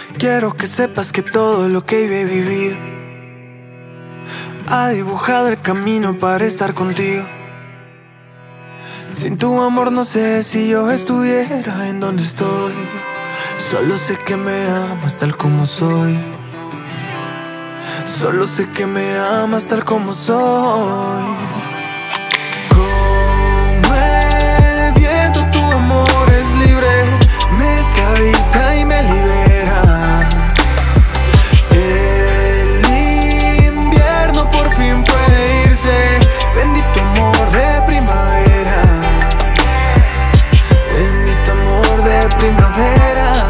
Quiero que sepas que todo lo que yo he vivido ha dibujado el camino para estar contigo. Sin tu amor no sé si yo estuviera en donde estoy. Solo sé que me amas tal como soy. Solo sé que me amas tal como soy. Como el viento tu amor es libre, me esclaviza y me libera. El invierno por fin puede irse, bendito amor de primavera. Bendito amor de primavera.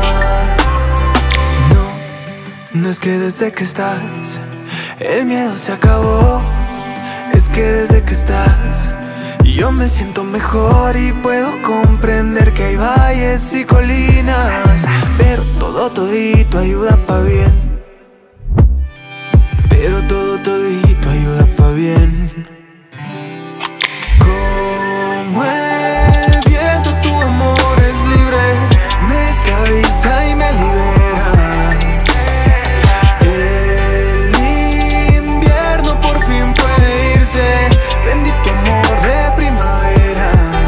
No es que desde que estás el miedo se acabó, es que desde que estás yo me siento mejor y puedo comprender que hay valles y colinas, pero todo todito ayuda pa' bien. Pero todo todito ayuda pa' bien. Como el viento tu amor es libre, me esclaviza y me libera. Bendito amor de primavera.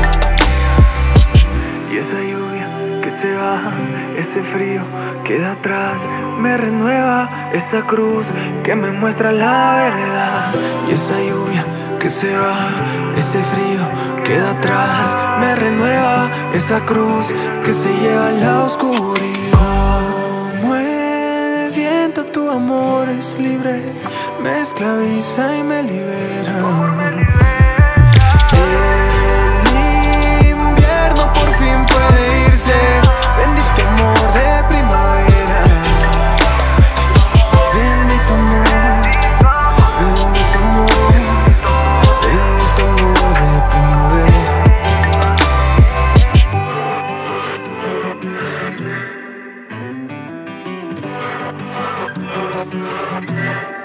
Y esa lluvia que se va, ese frío queda atrás, me renueva esa cruz que me muestra la verdad. Y esa lluvia que se va, ese frío queda atrás, me renueva esa cruz que se lleva la oscuridad. Como el viento tu amor es libre, me esclaviza y me libera. El invierno por fin puede irse, bendito amor de primavera. Bendito amor, bendito amor, bendito amor de primavera.